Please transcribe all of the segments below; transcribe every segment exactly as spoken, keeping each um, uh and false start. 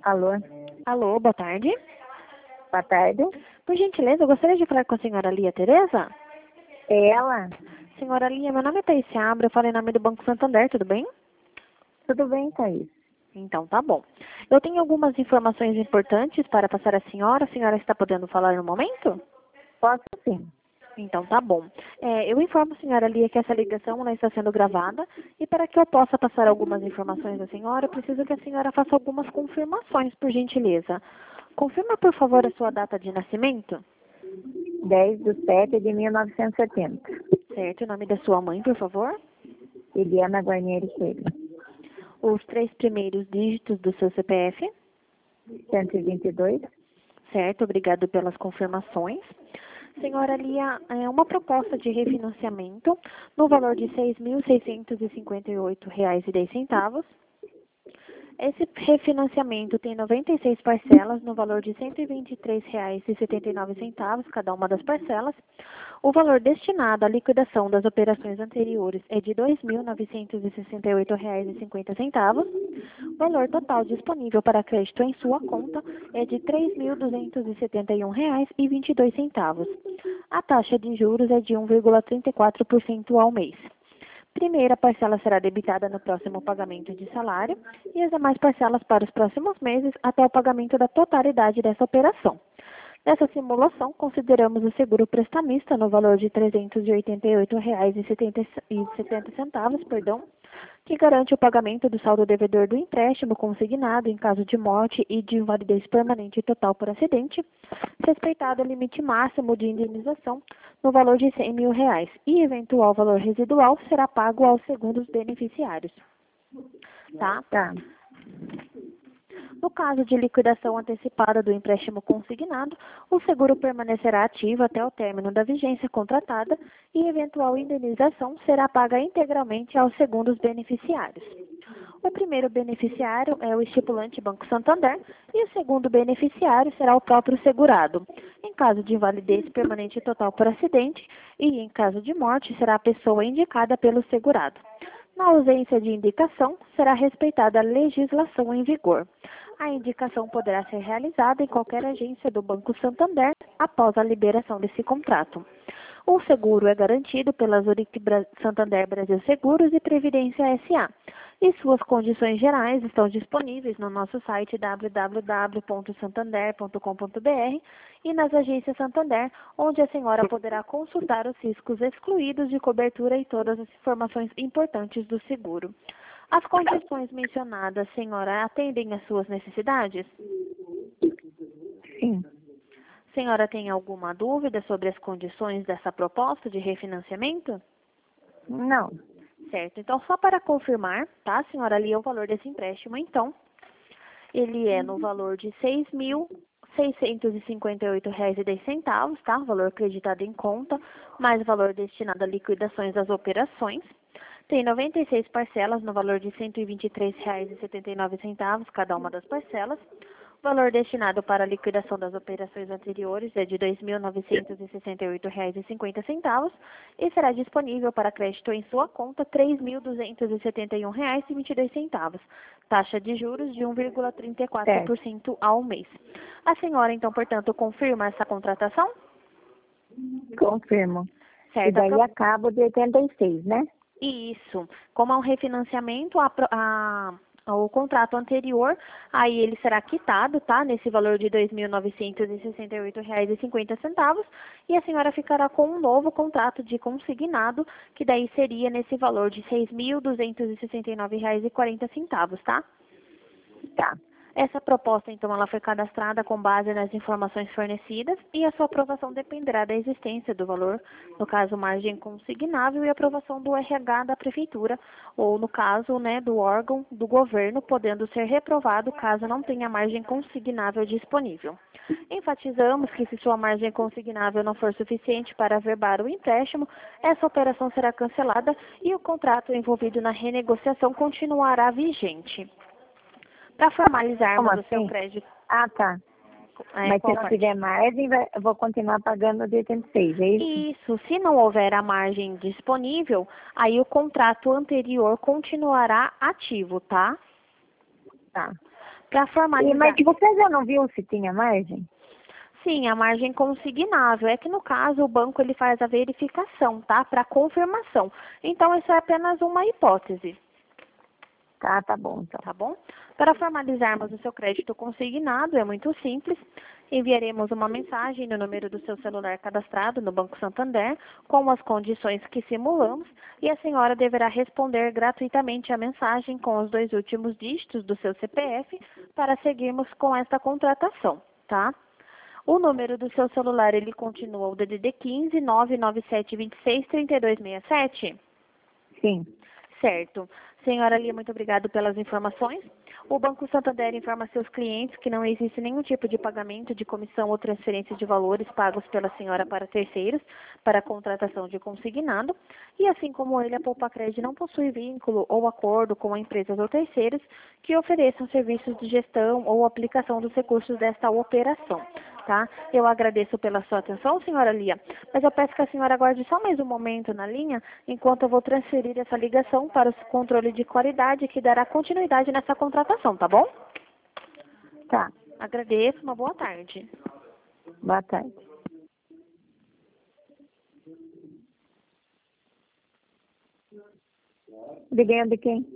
Alô, Alô, boa tarde. boa tarde. Por gentileza, eu gostaria de falar com a senhora Lia Tereza. É ela? Senhora Lia, meu nome é Thaís Seabra, eu falo em nome do Banco Santander, tudo bem? Tudo bem, Thaís? Então, tá bom. Eu tenho algumas informações importantes para passar à senhora. A senhora está podendo falar no momento? Posso sim. Então, tá bom. É, eu informo a senhora Lia que essa ligação ela está sendo gravada e para que eu possa passar algumas informações à senhora, eu preciso que a senhora faça algumas confirmações, por gentileza. Confirma, por favor, a sua data de nascimento. dez de setembro de mil novecentos e setenta. Certo, o nome da sua mãe, por favor. Eliana Guarnieri Coelho. Os três primeiros dígitos do seu C P F. cento e vinte e dois. Certo, obrigado pelas confirmações. Senhora Lia, é uma proposta de refinanciamento no valor de seis mil seiscentos e cinquenta e oito reais e dez centavos. Esse refinanciamento tem noventa e seis parcelas no valor de cento e vinte e três reais e setenta e nove centavos cada uma das parcelas. O valor destinado à liquidação das operações anteriores é de dois mil novecentos e sessenta e oito reais e cinquenta centavos. O valor total disponível para crédito em sua conta é de três mil duzentos e setenta e um reais e vinte e dois centavos. A taxa de juros é de um vírgula trinta e quatro por cento ao mês. Primeira parcela será debitada no próximo pagamento de salário e as demais parcelas para os próximos meses até o pagamento da totalidade dessa operação. Nessa simulação, consideramos o seguro prestamista no valor de trezentos e oitenta e oito reais e setenta centavos, perdão, que garante o pagamento do saldo devedor do empréstimo consignado em caso de morte e de invalidez permanente total por acidente, respeitado o limite máximo de indenização no valor de cem mil reais e eventual valor residual será pago aos segundos beneficiários. Tá? Tá. No caso de liquidação antecipada do empréstimo consignado, o seguro permanecerá ativo até o término da vigência contratada e eventual indenização será paga integralmente aos segundos beneficiários. O primeiro beneficiário é o estipulante Banco Santander e o segundo beneficiário será o próprio segurado. Em caso de invalidez permanente total por acidente e em caso de morte, será a pessoa indicada pelo segurado. Na ausência de indicação, será respeitada a legislação em vigor. A indicação poderá ser realizada em qualquer agência do Banco Santander após a liberação desse contrato. O seguro é garantido pela Zurich Santander Brasil Seguros e Previdência S A E suas condições gerais estão disponíveis no nosso site w w w ponto santander ponto com ponto b r e nas agências Santander, onde a senhora poderá consultar os riscos excluídos de cobertura e todas as informações importantes do seguro. As condições mencionadas, senhora, atendem às suas necessidades? Sim. Senhora tem alguma dúvida sobre as condições dessa proposta de refinanciamento? Não. Certo, então só para confirmar, tá, senhora, ali é o valor desse empréstimo, então, ele é no valor de seis mil seiscentos e cinquenta e oito reais e dez centavos, tá, valor acreditado em conta, mais valor destinado a liquidações das operações. Tem noventa e seis parcelas no valor de cento e vinte e três reais e setenta e nove centavos cada uma das parcelas. O valor destinado para a liquidação das operações anteriores é de dois mil novecentos e sessenta e oito reais e cinquenta centavos e será disponível para crédito em sua conta três mil duzentos e setenta e um reais e vinte e dois centavos. Taxa de juros de um vírgula trinta e quatro por cento ao mês. A senhora, então, portanto, confirma essa contratação? Confirmo. Certo. E daí acaba de oitenta e seis, né? Isso. Como é um refinanciamento, a, a, o contrato anterior, aí ele será quitado, tá? Nesse valor de dois mil novecentos e sessenta e oito reais e cinquenta centavos e a senhora ficará com um novo contrato de consignado, que daí seria nesse valor de seis mil duzentos e sessenta e nove reais e quarenta centavos, tá? Tá. Essa proposta, então, ela foi cadastrada com base nas informações fornecidas e a sua aprovação dependerá da existência do valor, no caso, margem consignável e aprovação do R H da Prefeitura, ou, no caso, né, do órgão do governo, podendo ser reprovado caso não tenha margem consignável disponível. Enfatizamos que se sua margem consignável não for suficiente para averbar o empréstimo, essa operação será cancelada e o contrato envolvido na renegociação continuará vigente. Para formalizarmos Como o seu assim? crédito. Ah, tá. É, Mas se qual não parte? tiver margem, vai- eu vou continuar pagando de oitenta e seis, é isso? Isso, se não houver a margem disponível, aí o contrato anterior continuará ativo, tá? Tá. Para formalizar... E, mas você já não viu se tinha margem? Sim, a margem consignável. É que no caso o banco ele faz a verificação, tá? Para confirmação. Então isso é apenas uma hipótese. Tá, tá bom, então. Tá bom? Para formalizarmos o seu crédito consignado, é muito simples. Enviaremos uma mensagem no número do seu celular cadastrado no Banco Santander, com as condições que simulamos, e a senhora deverá responder gratuitamente a mensagem com os dois últimos dígitos do seu C P F para seguirmos com esta contratação, tá? O número do seu celular, ele continua o D D D quinze, nove nove sete, dois seis, três dois seis sete? Sim. Certo. Senhora Lia, muito obrigado pelas informações. O Banco Santander informa seus clientes que não existe nenhum tipo de pagamento de comissão ou transferência de valores pagos pela senhora para terceiros para a contratação de consignado. E assim como ele, a Poupacred não possui vínculo ou acordo com empresas ou terceiros que ofereçam serviços de gestão ou aplicação dos recursos desta operação. Tá? Eu agradeço pela sua atenção, senhora Lia, mas eu peço que a senhora aguarde só mais um momento na linha, enquanto eu vou transferir essa ligação para o controle de qualidade, que dará continuidade nessa contratação, tá bom? Tá. Agradeço, uma boa tarde. Boa tarde. Liguei de quem?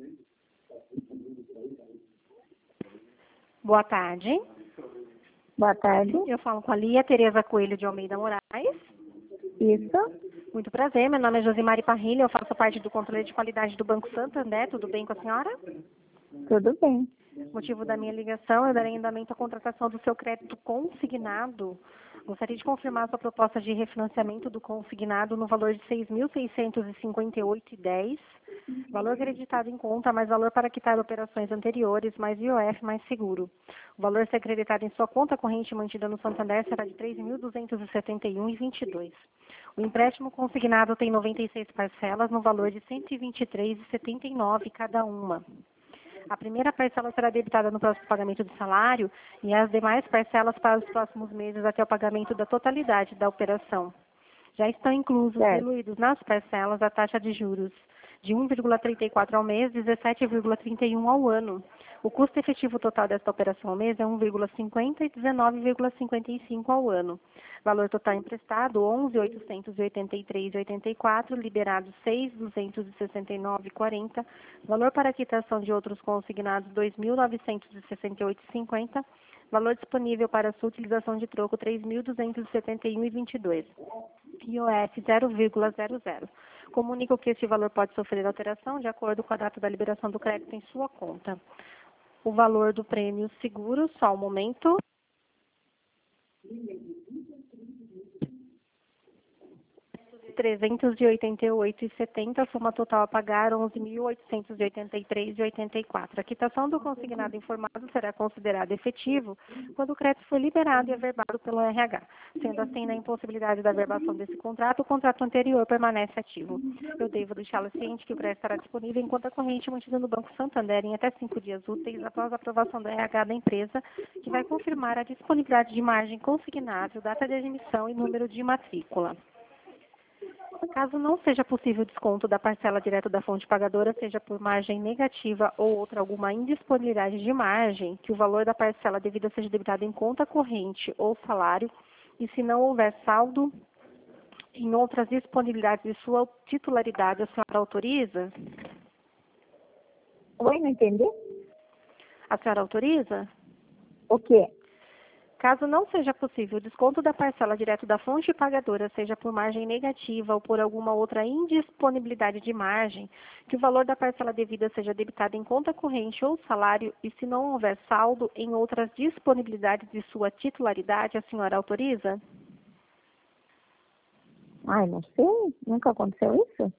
Boa tarde. Boa tarde. Eu falo com a Lia Tereza Coelho de Almeida Moraes. Isso. Muito prazer, meu nome é Josimari Parrilha, eu faço parte do controle de qualidade do Banco Santander, tudo bem com a senhora? Tudo bem. O motivo da minha ligação é dar andamento à contratação do seu crédito consignado. Gostaria de confirmar sua proposta de refinanciamento do consignado no valor de seis mil seiscentos e cinquenta e oito reais e dez centavos. Valor acreditado em conta, mais valor para quitar operações anteriores, mais I O F, mais seguro. O valor a ser acreditado em sua conta corrente mantida no Santander será de três mil duzentos e setenta e um reais e vinte e dois centavos. O empréstimo consignado tem noventa e seis parcelas no valor de cento e vinte e três reais e setenta e nove centavos cada uma. A primeira parcela será debitada no próximo pagamento do salário e as demais parcelas para os próximos meses até o pagamento da totalidade da operação. Já estão inclusos, Certo. diluídos nas parcelas, a taxa de juros de um vírgula trinta e quatro ao mês, dezessete vírgula trinta e um ao ano. O custo efetivo total desta operação ao mês é um vírgula cinquenta e dezenove vírgula cinquenta e cinco ao ano. Valor total emprestado, onze mil oitocentos e oitenta e três reais e oitenta e quatro centavos, liberado seis mil duzentos e sessenta e nove reais e quarenta centavos. Valor para quitação de outros consignados, dois mil novecentos e sessenta e oito reais e cinquenta centavos. Valor disponível para sua utilização de troco, três mil duzentos e setenta e um reais e vinte e dois centavos. I O F zero vírgula zero zero. Comunico que este valor pode sofrer alteração de acordo com a data da liberação do crédito em sua conta. O valor do prêmio seguro, só um momento. trezentos e oitenta e oito reais e setenta centavos, soma total a pagar onze mil oitocentos e oitenta e três reais e oitenta e quatro centavos. A quitação do consignado informado será considerado efetivo quando o crédito for liberado e averbado pelo R H. Sendo assim, na impossibilidade da averbação desse contrato, o contrato anterior permanece ativo. Eu devo deixá-lo ciente que o crédito estará disponível enquanto a corrente mantida no Banco Santander em até cinco dias úteis após a aprovação do R H da empresa, que vai confirmar a disponibilidade de margem consignável, data de admissão e número de matrícula. Caso não seja possível o desconto da parcela direto da fonte pagadora, seja por margem negativa ou outra alguma indisponibilidade de margem, que o valor da parcela devida seja debitado em conta corrente ou salário, e se não houver saldo em outras disponibilidades de sua titularidade, a senhora autoriza? Oi, não entendi? A senhora autoriza? O quê? Caso não seja possível o desconto da parcela direto da fonte pagadora, seja por margem negativa ou por alguma outra indisponibilidade de margem, que o valor da parcela devida seja debitado em conta corrente ou salário, e se não houver saldo em outras disponibilidades de sua titularidade, a senhora autoriza? Ai, não sei. Nunca aconteceu isso?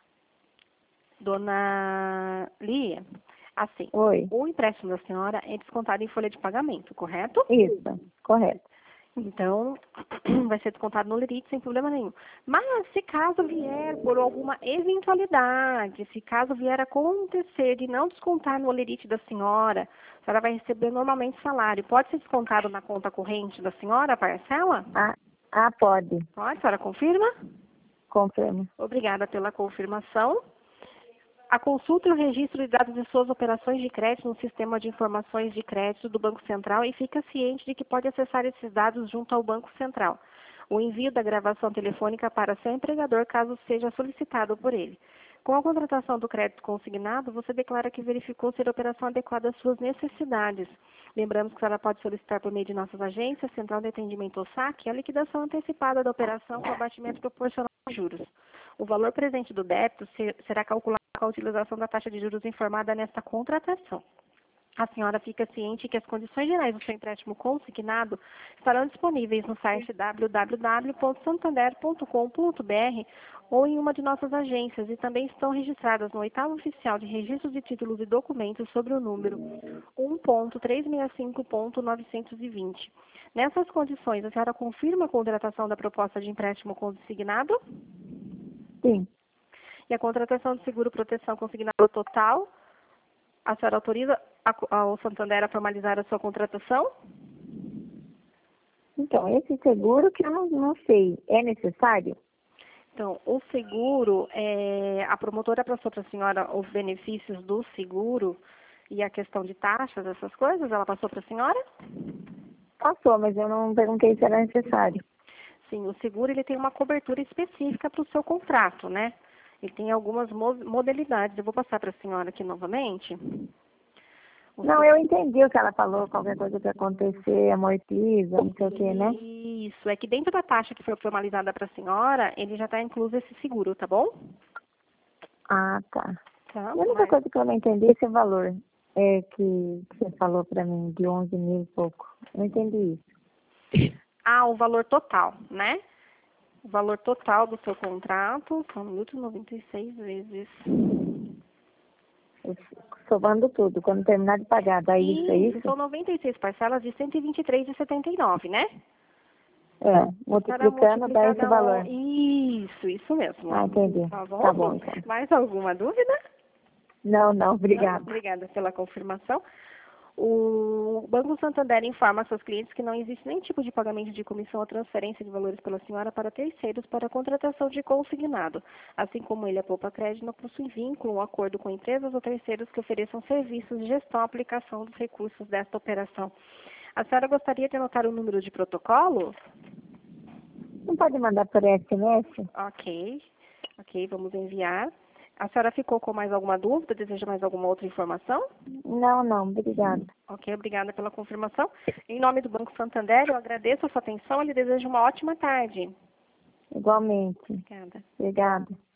Dona Lia, assim, Oi. o empréstimo da senhora é descontado em folha de pagamento, correto? Isso, correto. Então, vai ser descontado no lerite sem problema nenhum. Mas se caso vier por alguma eventualidade, se caso vier a acontecer de não descontar no lerite da senhora, a senhora vai receber normalmente salário. Pode ser descontado na conta corrente da senhora, a parcela? Ah, ah, pode. Pode, a senhora confirma? Confirmo. Obrigada pela confirmação. A consulta e o registro de dados de suas operações de crédito no sistema de informações de crédito do Banco Central e fica ciente de que pode acessar esses dados junto ao Banco Central. O envio da gravação telefônica para seu empregador, caso seja solicitado por ele. Com a contratação do crédito consignado, você declara que verificou ser a operação adequada às suas necessidades. Lembramos que a senhora pode solicitar por meio de nossas agências, Central de Atendimento ou saque, a liquidação antecipada da operação com abatimento proporcional aos juros. O valor presente do débito será calculado com a utilização da taxa de juros informada nesta contratação. A senhora fica ciente que as condições gerais do seu empréstimo consignado estarão disponíveis no site w w w ponto santander ponto com ponto b r ou em uma de nossas agências e também estão registradas no oitavo oficial de registro de títulos e documentos sobre o número um ponto trezentos e sessenta e cinco ponto novecentos e vinte. Nessas condições, a senhora confirma a contratação da proposta de empréstimo consignado? Sim. E a contratação de seguro proteção consignado total? A senhora autoriza ao Santander a formalizar a sua contratação? Então, esse seguro que eu não, não sei, é necessário? Então, o seguro, é, a promotora passou para a senhora os benefícios do seguro e a questão de taxas, essas coisas, ela passou para a senhora? Passou, mas eu não perguntei se era necessário. Sim, o seguro ele tem uma cobertura específica para o seu contrato, né? Ele tem algumas modalidades. Eu vou passar para a senhora aqui novamente. O não, eu entendi o que ela falou, qualquer coisa que acontecer, amortiza, não sei o que, né? Isso, é que dentro da taxa que foi formalizada para a senhora, ele já está incluso esse seguro, tá bom? Ah, tá. Tá, A única mas... coisa que eu não entendi é esse valor é que você falou para mim, de onze mil e pouco. Eu não entendi isso. Ah, o valor total, né? O valor total do seu contrato são mil e noventa e seis vezes. Somando tudo, quando terminar de pagar, dá isso, é isso? São noventa e seis parcelas de cento e vinte e três reais e setenta e nove centavos, né? É, multiplicando dá esse valor. Isso, isso mesmo. Ah, entendi. Tá bom? Tá bom, então. Mais alguma dúvida? Não, não, obrigada. Obrigada pela confirmação. O Banco Santander informa a seus clientes que não existe nenhum tipo de pagamento de comissão ou transferência de valores pela senhora para terceiros para a contratação de consignado. Assim como ele, a Poupa Crédito, não possui vínculo ou acordo com empresas ou terceiros que ofereçam serviços de gestão e aplicação dos recursos desta operação. A senhora gostaria de anotar o número de protocolo? Não pode mandar por S M S? Ok. Ok, vamos enviar. A senhora ficou com mais alguma dúvida? Deseja mais alguma outra informação? Não, não, obrigada. Ok, obrigada pela confirmação. Em nome do Banco Santander, eu agradeço a sua atenção e lhe desejo uma ótima tarde. Igualmente. Obrigada. Obrigada.